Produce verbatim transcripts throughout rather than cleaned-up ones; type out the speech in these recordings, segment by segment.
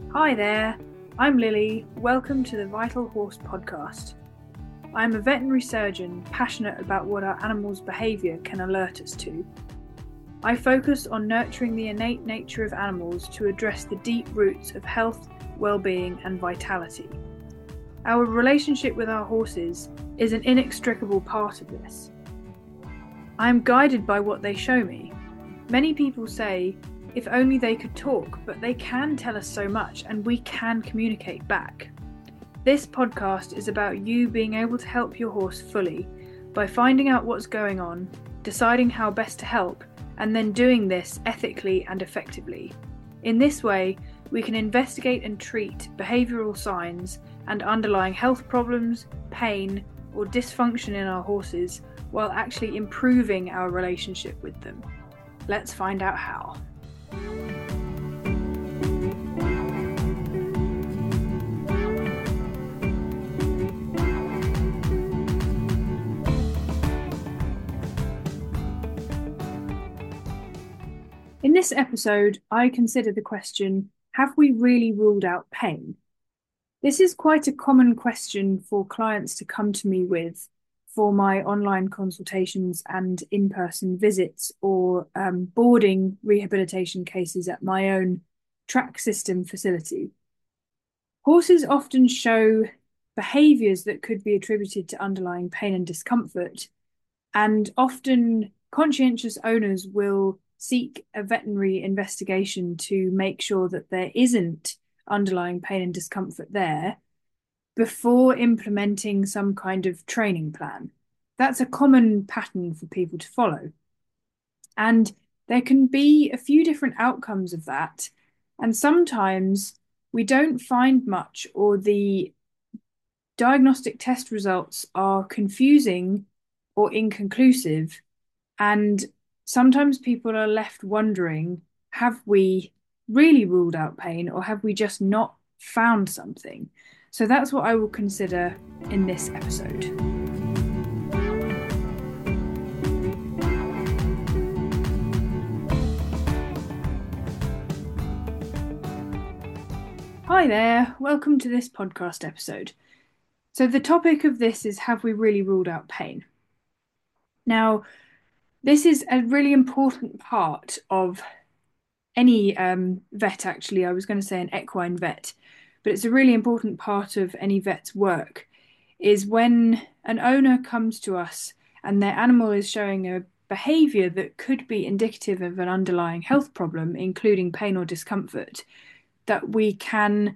Hi there, I'm Lily. Welcome to the Vital Horse podcast. I'm a veterinary surgeon passionate about what our animals' behaviour can alert us to. I focus on nurturing the innate nature of animals to address the deep roots of health, well-being and vitality. Our relationship with our horses is an inextricable part of this. I am guided by what they show me. Many people say, if only they could talk, but they can tell us so much and we can communicate back. This podcast is about you being able to help your horse fully by finding out what's going on, deciding how best to help, and then doing this ethically and effectively. In this way, we can investigate and treat behavioural signs and underlying health problems, pain, or dysfunction in our horses while actually improving our relationship with them. Let's find out how. In this episode, I consider the question, have we really ruled out pain? This is quite a common question for clients to come to me with for my online consultations and in-person visits or um, boarding rehabilitation cases at my own track system facility. Horses often show behaviours that could be attributed to underlying pain and discomfort, and often conscientious owners will seek a veterinary investigation to make sure that there isn't underlying pain and discomfort there before implementing some kind of training plan. That's a common pattern for people to follow. And there can be a few different outcomes of that. And sometimes we don't find much, or the diagnostic test results are confusing or inconclusive. And sometimes people are left wondering, have we really ruled out pain or have we just not found something? So that's what I will consider in this episode. Hi there, welcome to this podcast episode. So the topic of this is, have we really ruled out pain? Now, this is a really important part of any um, vet, actually. I was going to say an equine vet, but it's a really important part of any vet's work, is when an owner comes to us and their animal is showing a behaviour that could be indicative of an underlying health problem, including pain or discomfort, that we can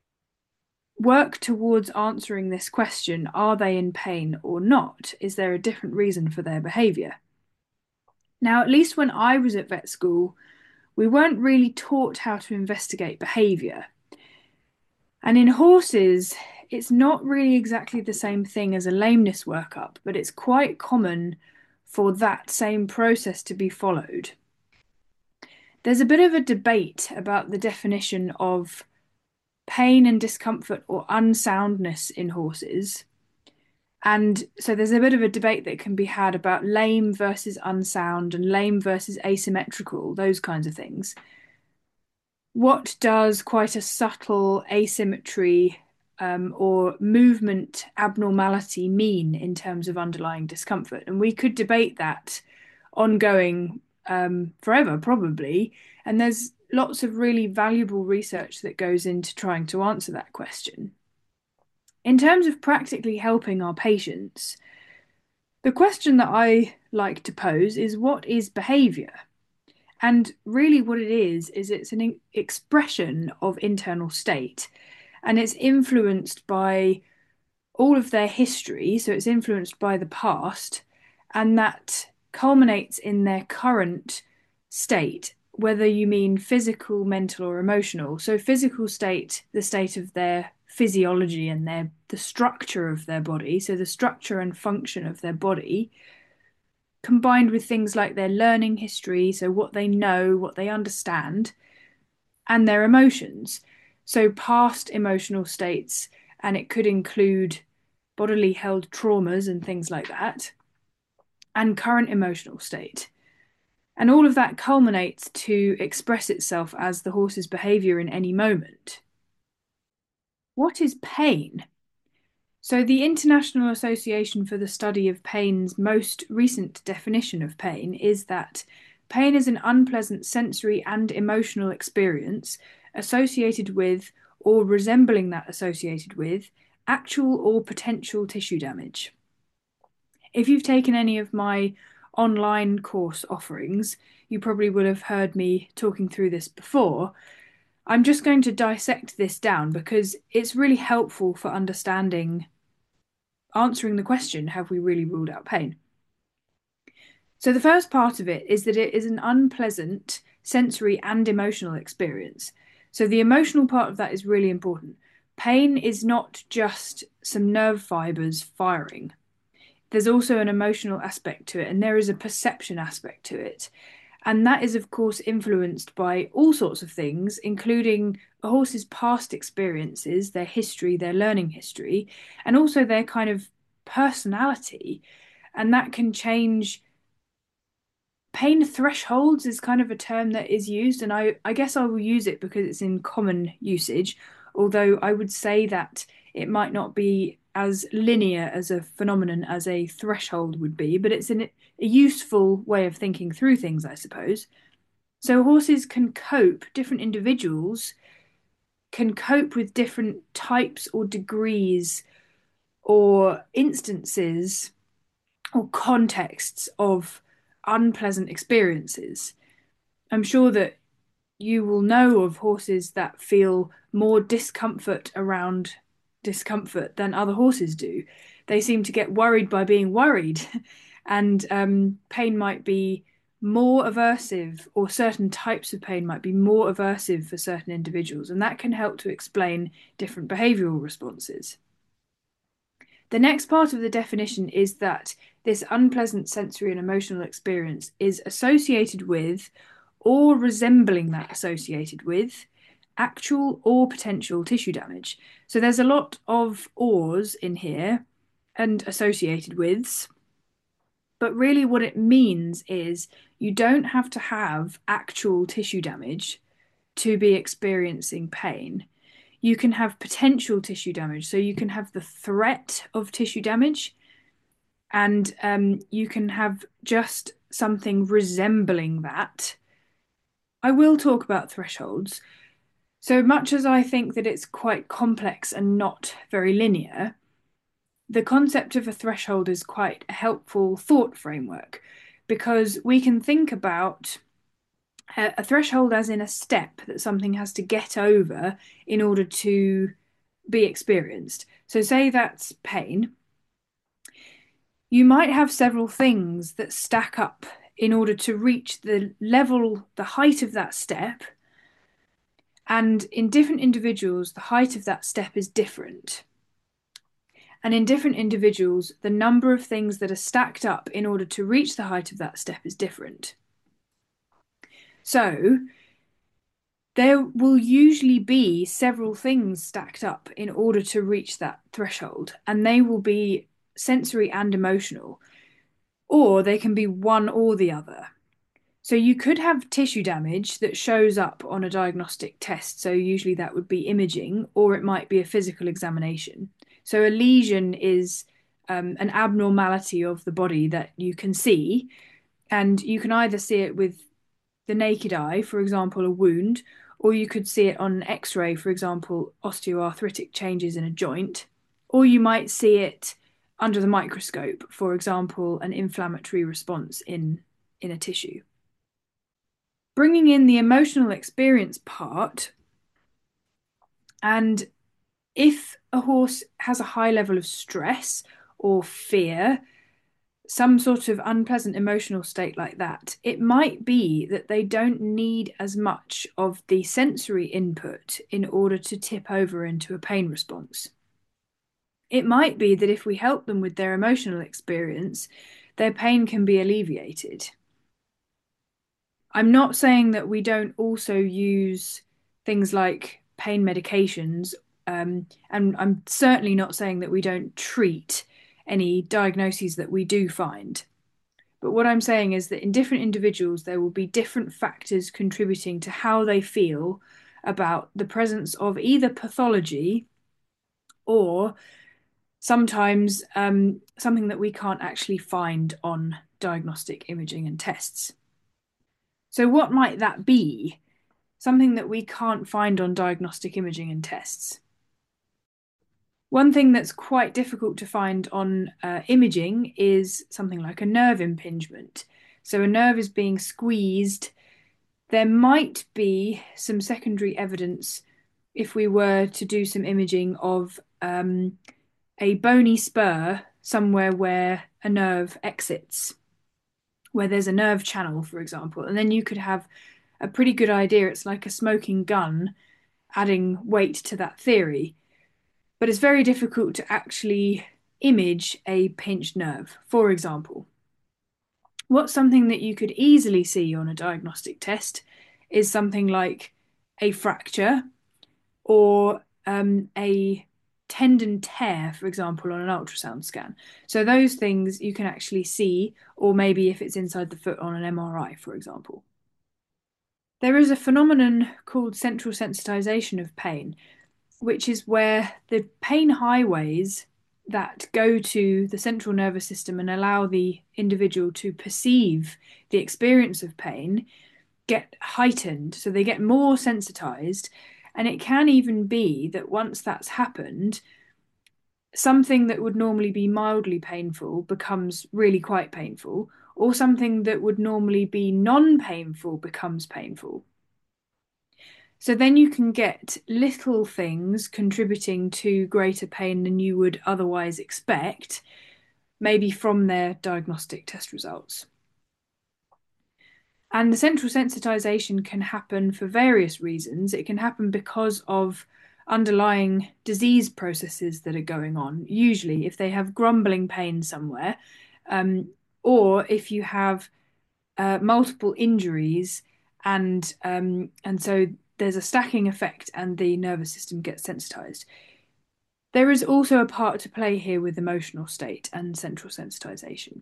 work towards answering this question: are they in pain or not? Is there a different reason for their behaviour? Now, at least when I was at vet school, we weren't really taught how to investigate behaviour. And in horses, it's not really exactly the same thing as a lameness workup, but it's quite common for that same process to be followed. There's a bit of a debate about the definition of pain and discomfort or unsoundness in horses. And so there's a bit of a debate that can be had about lame versus unsound and lame versus asymmetrical, those kinds of things. What does quite a subtle asymmetry um, or movement abnormality mean in terms of underlying discomfort? And we could debate that ongoing um, forever, probably. And there's lots of really valuable research that goes into trying to answer that question. In terms of practically helping our patients, the question that I like to pose is, what is behaviour? And really what it is, is it's an expression of internal state, and it's influenced by all of their history. So it's influenced by the past, and that culminates in their current state, whether you mean physical, mental, or emotional. So physical state, the state of their physiology and their the structure of their body, so the structure and function of their body, combined with things like their learning history, so what they know, what they understand, and their emotions. So past emotional states, and it could include bodily held traumas and things like that, and current emotional state. And all of that culminates to express itself as the horse's behaviour in any moment. what is pain? So, the International Association for the Study of Pain's most recent definition of pain is that pain is an unpleasant sensory and emotional experience associated with, or resembling that associated with, actual or potential tissue damage. If you've taken any of my online course offerings, you probably would have heard me talking through this before. I'm just going to dissect this down because it's really helpful for understanding, answering the question, have we really ruled out pain? So the first part of it is that it is an unpleasant sensory and emotional experience. So the emotional part of that is really important. Pain is not just some nerve fibers firing. There's also an emotional aspect to it, and there is a perception aspect to it. And that is, of course, influenced by all sorts of things, including a horse's past experiences, their history, their learning history, and also their kind of personality. And that can change. Pain thresholds is kind of a term that is used, and I, I guess I will use it because it's in common usage, although I would say that it might not be as linear as a phenomenon as a threshold would be, but it's an, a useful way of thinking through things, I suppose. So horses can cope, different individuals can cope with different types or degrees or instances or contexts of unpleasant experiences. I'm sure that you will know of horses that feel more discomfort around discomfort than other horses do. They seem to get worried by being worried, and um, pain might be more aversive, or certain types of pain might be more aversive for certain individuals, and that can help to explain different behavioural responses. The next part of the definition is that this unpleasant sensory and emotional experience is associated with, or resembling that associated with, actual or potential tissue damage. So there's a lot of ors in here and associated withs, but really what it means is you don't have to have actual tissue damage to be experiencing pain. You can have potential tissue damage, so you can have the threat of tissue damage, and um, you can have just something resembling that. I will talk about thresholds. So much as I think that it's quite complex and not very linear, the concept of a threshold is quite a helpful thought framework, because we can think about a, a threshold as in a step that something has to get over in order to be experienced. So say that's pain. You might have several things that stack up in order to reach the level, the height of that step. And in different individuals, the height of that step is different. And in different individuals, the number of things that are stacked up in order to reach the height of that step is different. So there will usually be several things stacked up in order to reach that threshold, and they will be sensory and emotional, or they can be one or the other. So you could have tissue damage that shows up on a diagnostic test. So usually that would be imaging, or it might be a physical examination. So a lesion is um, an abnormality of the body that you can see, and you can either see it with the naked eye, for example, a wound, or you could see it on an X-ray, for example, osteoarthritic changes in a joint, or you might see it under the microscope, for example, an inflammatory response in, in a tissue. Bringing in the emotional experience part, and if a horse has a high level of stress or fear, some sort of unpleasant emotional state like that, it might be that they don't need as much of the sensory input in order to tip over into a pain response. It might be that if we help them with their emotional experience, their pain can be alleviated. I'm not saying that we don't also use things like pain medications, um, and I'm certainly not saying that we don't treat any diagnoses that we do find. But what I'm saying is that in different individuals, there will be different factors contributing to how they feel about the presence of either pathology or sometimes um, something that we can't actually find on diagnostic imaging and tests. So, what might that be? Something that we can't find on diagnostic imaging and tests. One thing that's quite difficult to find on uh, imaging is something like a nerve impingement. So, a nerve is being squeezed. There might be some secondary evidence if we were to do some imaging of um, a bony spur somewhere where a nerve exits, where there's a nerve channel, for example, and then you could have a pretty good idea. It's like a smoking gun, adding weight to that theory. But it's very difficult to actually image a pinched nerve, for example. What's something that you could easily see on a diagnostic test is something like a fracture or um, a tendon tear, for example, on an ultrasound scan. So those things you can actually see, or maybe if it's inside the foot on an M R I, for example. There is a phenomenon called central sensitization of pain, which is where the pain highways that go to the central nervous system and allow the individual to perceive the experience of pain get heightened. So they get more sensitized. And it can even be that once that's happened, something that would normally be mildly painful becomes really quite painful, or something that would normally be non-painful becomes painful. So then you can get little things contributing to greater pain than you would otherwise expect, maybe from their diagnostic test results. And the central sensitization can happen for various reasons. It can happen because of underlying disease processes that are going on, usually if they have grumbling pain somewhere, um, or if you have uh, multiple injuries and um, and so there's a stacking effect and the nervous system gets sensitized. There is also a part to play here with emotional state and central sensitization.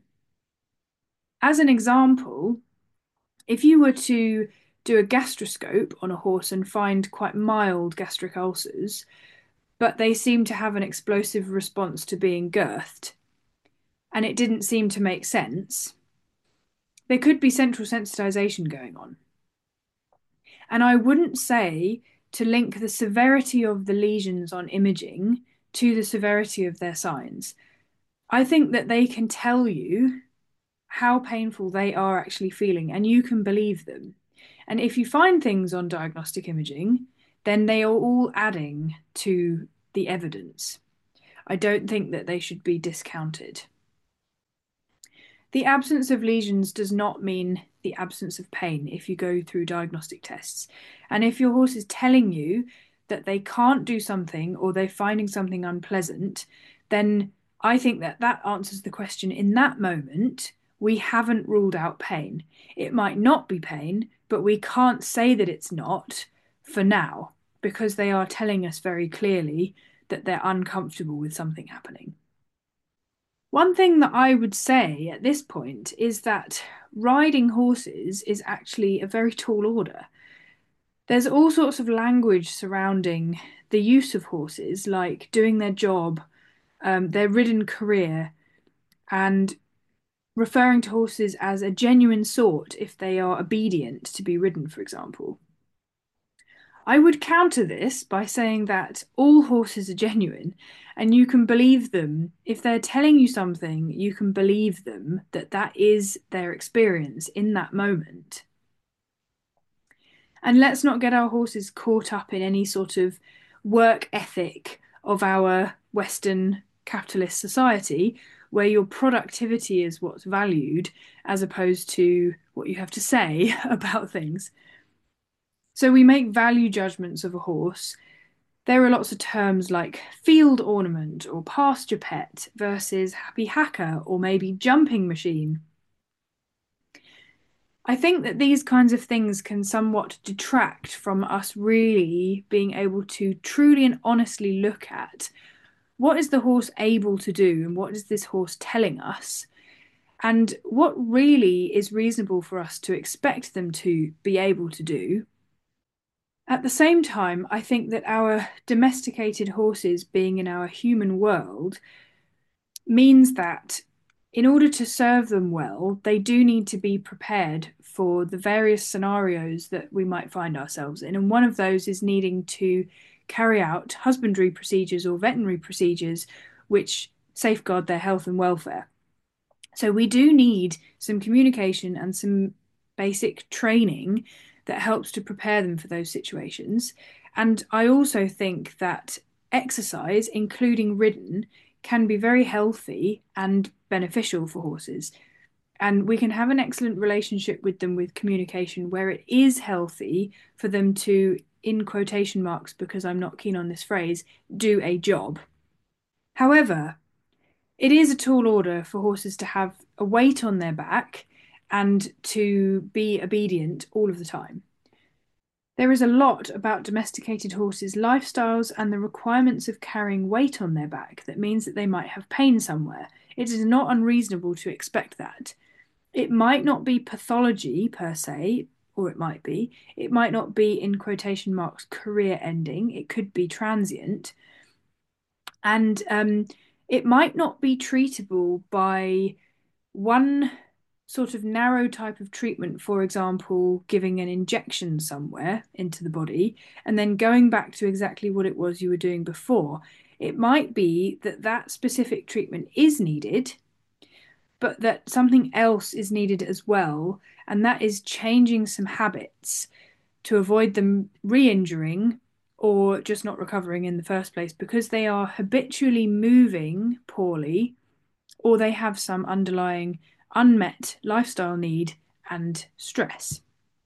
As an example, if you were to do a gastroscope on a horse and find quite mild gastric ulcers, but they seem to have an explosive response to being girthed, and it didn't seem to make sense, there could be central sensitization going on. And I wouldn't say to link the severity of the lesions on imaging to the severity of their signs. I think that they can tell you how painful they are actually feeling, and you can believe them. And if you find things on diagnostic imaging, then they are all adding to the evidence. I don't think that they should be discounted. The absence of lesions does not mean the absence of pain if you go through diagnostic tests. And if your horse is telling you that they can't do something or they're finding something unpleasant, then I think that that answers the question in that moment. We haven't ruled out pain. It might not be pain, but we can't say that it's not for now because they are telling us very clearly that they're uncomfortable with something happening. One thing that I would say at this point is that riding horses is actually a very tall order. There's all sorts of language surrounding the use of horses, like doing their job, um, their ridden career, and referring to horses as a genuine sort if they are obedient to be ridden, for example. I would counter this by saying that all horses are genuine and you can believe them. If they're telling you something, you can believe them that that is their experience in that moment. And let's not get our horses caught up in any sort of work ethic of our Western capitalist society where your productivity is what's valued as opposed to what you have to say about things. So we make value judgments of a horse. There are lots of terms like field ornament or pasture pet versus happy hacker or maybe jumping machine. I think that these kinds of things can somewhat detract from us really being able to truly and honestly look at what is the horse able to do and what is this horse telling us, and what really is reasonable for us to expect them to be able to do, At the same time, I think that our domesticated horses being in our human world means that in order to serve them well, they do need to be prepared for the various scenarios that we might find ourselves in. And one of those is needing to carry out husbandry procedures or veterinary procedures which safeguard their health and welfare. So we do need some communication and some basic training that helps to prepare them for those situations. And I also think that exercise, including ridden, can be very healthy and beneficial for horses. And we can have an excellent relationship with them with communication where it is healthy for them to, in quotation marks, because I'm not keen on this phrase, do a job. However, it is a tall order for horses to have a weight on their back and to be obedient all of the time. There is a lot about domesticated horses' lifestyles and the requirements of carrying weight on their back that means that they might have pain somewhere. It is not unreasonable to expect that. It might not be pathology per se, or it might be. It might not be, in quotation marks, career ending. It could be transient. And um, it might not be treatable by one sort of narrow type of treatment, for example, giving an injection somewhere into the body and then going back to exactly what it was you were doing before. It might be that that specific treatment is needed, but that something else is needed as well, and that is changing some habits to avoid them re-injuring or just not recovering in the first place because they are habitually moving poorly or they have some underlying unmet lifestyle need and stress.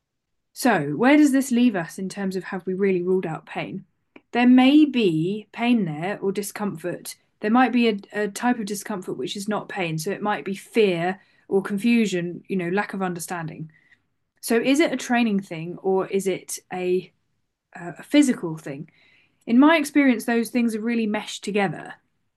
So, where does this leave us in terms of have we really ruled out pain? There may be pain there or discomfort. There might be a, a type of discomfort which is not pain. So, it might be fear or confusion, you know, lack of understanding. So, is it a training thing or is it a, a physical thing? In my experience, those things are really meshed together.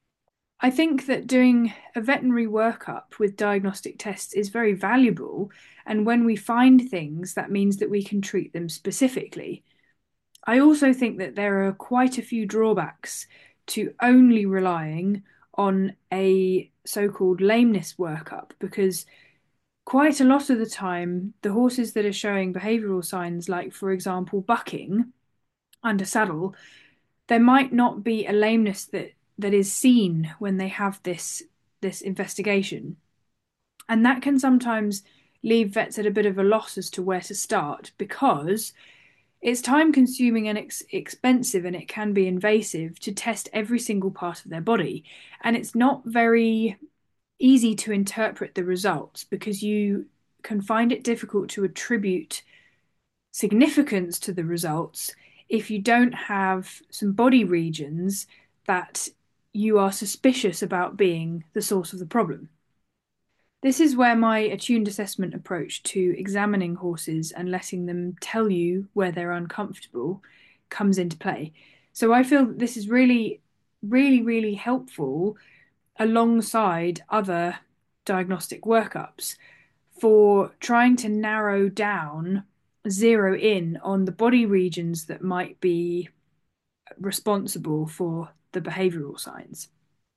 I think that doing a veterinary workup with diagnostic tests is very valuable. And when we find things, that means that we can treat them specifically. I also think that there are quite a few drawbacks to only relying on a so-called lameness workup because quite a lot of the time, the horses that are showing behavioural signs, like, for example, bucking under saddle, there might not be a lameness that that is seen when they have this this investigation. And that can sometimes leave vets at a bit of a loss as to where to start because it's time consuming and ex expensive and it can be invasive to test every single part of their body. And it's not very easy to interpret the results because you can find it difficult to attribute significance to the results if you don't have some body regions that you are suspicious about being the source of the problem. This is where my attuned assessment approach to examining horses and letting them tell you where they're uncomfortable comes into play. So I feel that this is really, really, really helpful alongside other diagnostic workups for trying to narrow down, zero in on the body regions that might be responsible for the behavioral signs.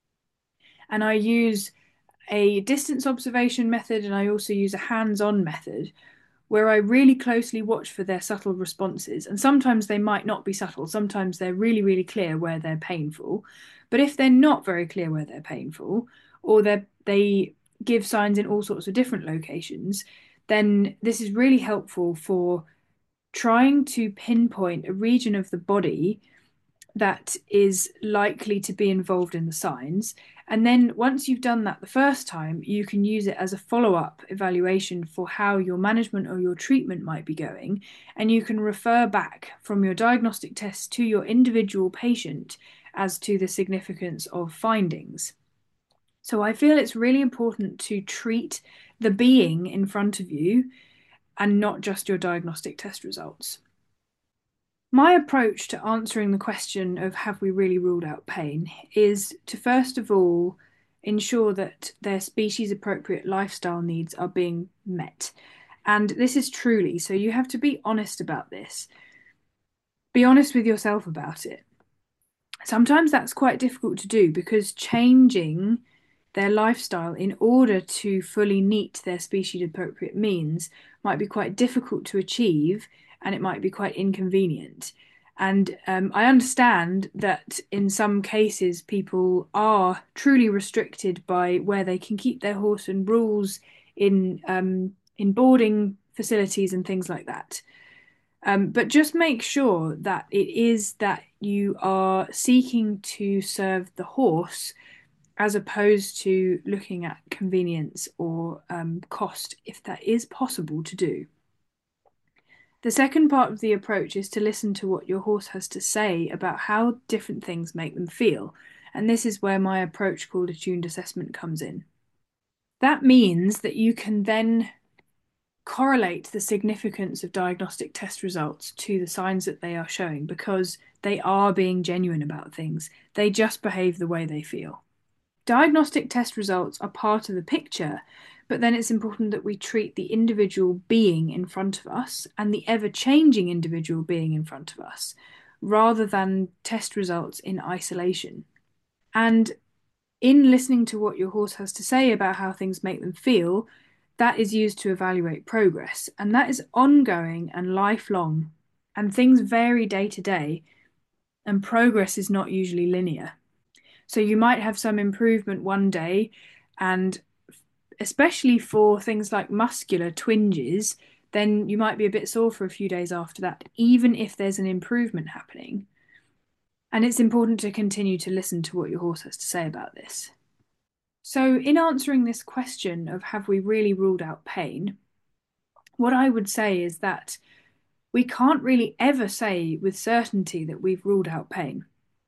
And I use a distance observation method and I also use a hands-on method where I really closely watch for their subtle responses. And sometimes they might not be subtle. Sometimes they're really, really clear where they're painful. But if they're not very clear where they're painful, or they they give signs in all sorts of different locations, then this is really helpful for trying to pinpoint a region of the body that is likely to be involved in the signs. And then once you've done that the first time, you can use it as a follow-up evaluation for how your management or your treatment might be going. And you can refer back from your diagnostic tests to your individual patient as to the significance of findings. So I feel it's really important to treat the being in front of you and not just your diagnostic test results. My approach to answering the question of have we really ruled out pain is to first of all ensure that their species appropriate lifestyle needs are being met. And this is truly, so you have to be honest about this. Be honest with yourself about it. Sometimes that's quite difficult to do because changing their lifestyle in order to fully meet their species appropriate means might be quite difficult to achieve, and it might be quite inconvenient. And um, I understand that in some cases people are truly restricted by where they can keep their horse and rules in um, in boarding facilities and things like that. Um, but just make sure that it is that you are seeking to serve the horse as opposed to looking at convenience or um, cost, if that is possible to do. The second part of the approach is to listen to what your horse has to say about how different things make them feel. And this is where my approach called attuned assessment comes in. That means that you can then correlate the significance of diagnostic test results to the signs that they are showing, because they are being genuine about things. They just behave the way they feel. Diagnostic test results are part of the picture, but then it's important that we treat the individual being in front of us and the ever-changing individual being in front of us, rather than test results in isolation. And in listening to what your horse has to say about how things make them feel, that is used to evaluate progress, and that is ongoing and lifelong, and things vary day to day, and progress is not usually linear. So you might have some improvement one day, and especially for things like muscular twinges, then you might be a bit sore for a few days after that, even if there's an improvement happening. And it's important to continue to listen to what your horse has to say about this. So in answering this question of have we really ruled out pain, what I would say is that we can't really ever say with certainty that we've ruled out pain,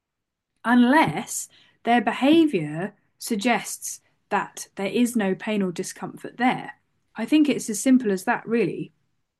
unless their behaviour suggests that there is no pain or discomfort there. I think it's as simple as that, really.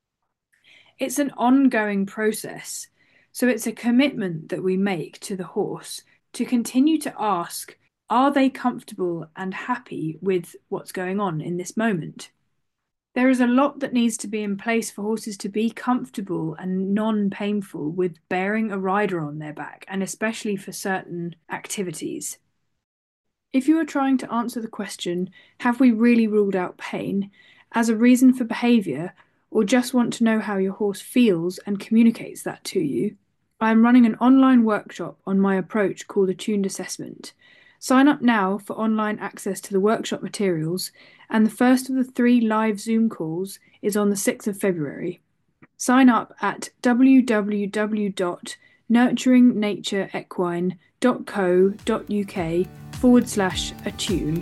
It's an ongoing process, so it's a commitment that we make to the horse to continue to ask, are they comfortable and happy with what's going on in this moment? There is a lot that needs to be in place for horses to be comfortable and non-painful with bearing a rider on their back, and especially for certain activities. If you are trying to answer the question, have we really ruled out pain, as a reason for behaviour, or just want to know how your horse feels and communicates that to you, I am running an online workshop on my approach called Attuned Assessment. Sign up now for online access to the workshop materials, and the first of the three live Zoom calls is on the sixth of February. Sign up at w w w dot nurturing nature equine dot co dot u k forward slash attune.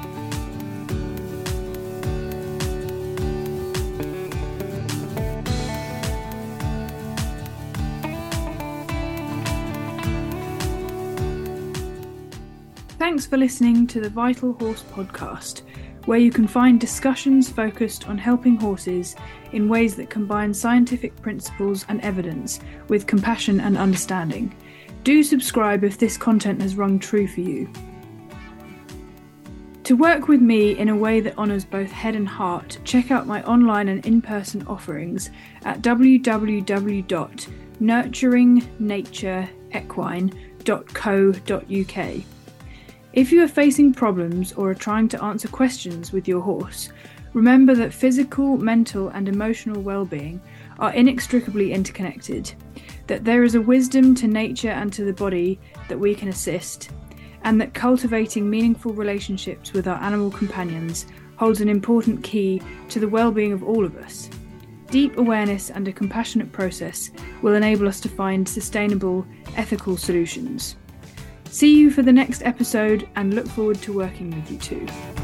Thanks for listening to the Vital Horse podcast, where you can find discussions focused on helping horses in ways that combine scientific principles and evidence with compassion and understanding. Do subscribe if this content has rung true for you. To work with me in a way that honours both head and heart, check out my online and in-person offerings at w w w dot nurturing nature equine dot co dot u k. If you are facing problems or are trying to answer questions with your horse, remember that physical, mental and emotional well-being are inextricably interconnected, that there is a wisdom to nature and to the body that we can assist, and that cultivating meaningful relationships with our animal companions holds an important key to the well-being of all of us. Deep awareness and a compassionate process will enable us to find sustainable, ethical solutions. See you for the next episode and look forward to working with you too.